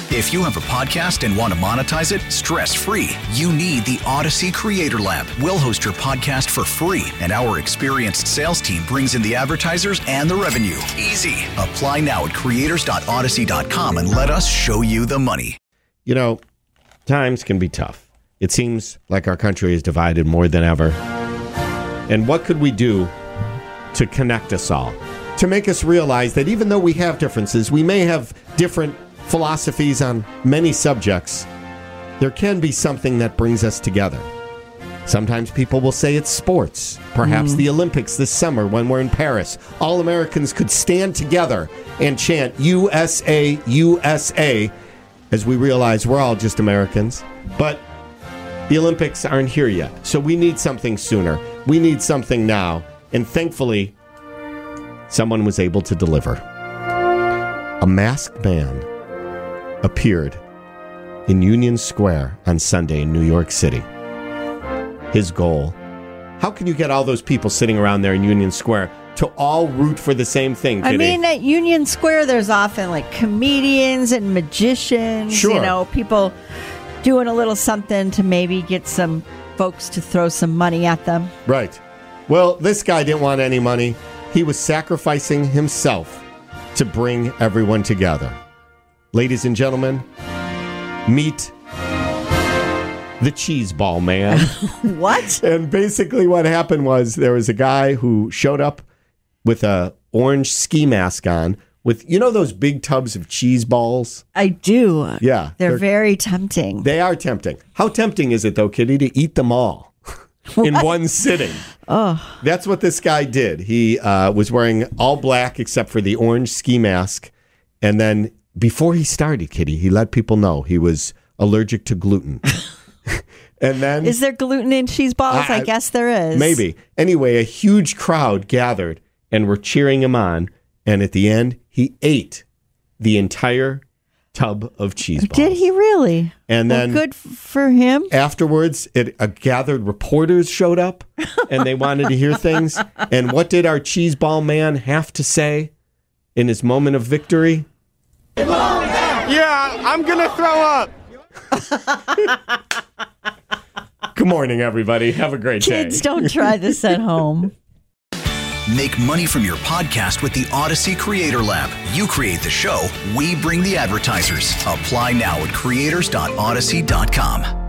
If you have a podcast and want to monetize it stress-free, you need the Odyssey Creator Lab. We'll host your podcast for free, and our experienced sales team brings in the advertisers and the revenue. Easy. Apply now at creators.odyssey.com and let us show you the money. You know, times can be tough. It seems like our country is divided more than ever. And what could we do to connect us all? To make us realize that even though we have differences, we may have different philosophies on many subjects, there can be something that brings us together. Sometimes people will say it's sports. Perhaps the Olympics this summer when we're in Paris. All Americans could stand together and chant USA, USA, as we realize we're all just Americans. But the Olympics aren't here yet, so we need something sooner. We need something now. And thankfully, someone was able to deliver. A masked man appeared in Union Square on Sunday in New York City. His goal: how can you get all those people sitting around there in Union Square to all root for the same thing, Kitty? I mean, at Union Square, there's often like comedians and magicians, Sure. you know, people doing a little something to maybe get some folks to throw some money at them. Right. Well, this guy didn't want any money. He was sacrificing himself to bring everyone together. Ladies and gentlemen, meet the Cheese Ball Man. What? And basically what happened was there was a guy who showed up with a orange ski mask on with, you know, those big tubs of cheese balls? I do. Yeah. They're very tempting. They are tempting. How tempting is it, though, Kitty, to eat them all in one sitting? Oh. That's what this guy did. He was wearing all black except for the orange ski mask. And then before he started, Kitty, he let people know he was allergic to gluten. And then, is there gluten in cheese balls? I guess there is. Maybe. Anyway, a huge crowd gathered and were cheering him on. And at the end, he ate the entire tub of cheese balls. Did he really? And then, good for him. Afterwards, gathered reporters showed up, and they wanted to hear things. And what did our cheese ball man have to say in his moment of victory? Yeah, I'm gonna throw up. Good morning, everybody. Have a great day. Kids, don't try this at home. Make money from your podcast with the Odyssey Creator Lab. You create the show, we bring the advertisers. Apply now at creators.odyssey.com.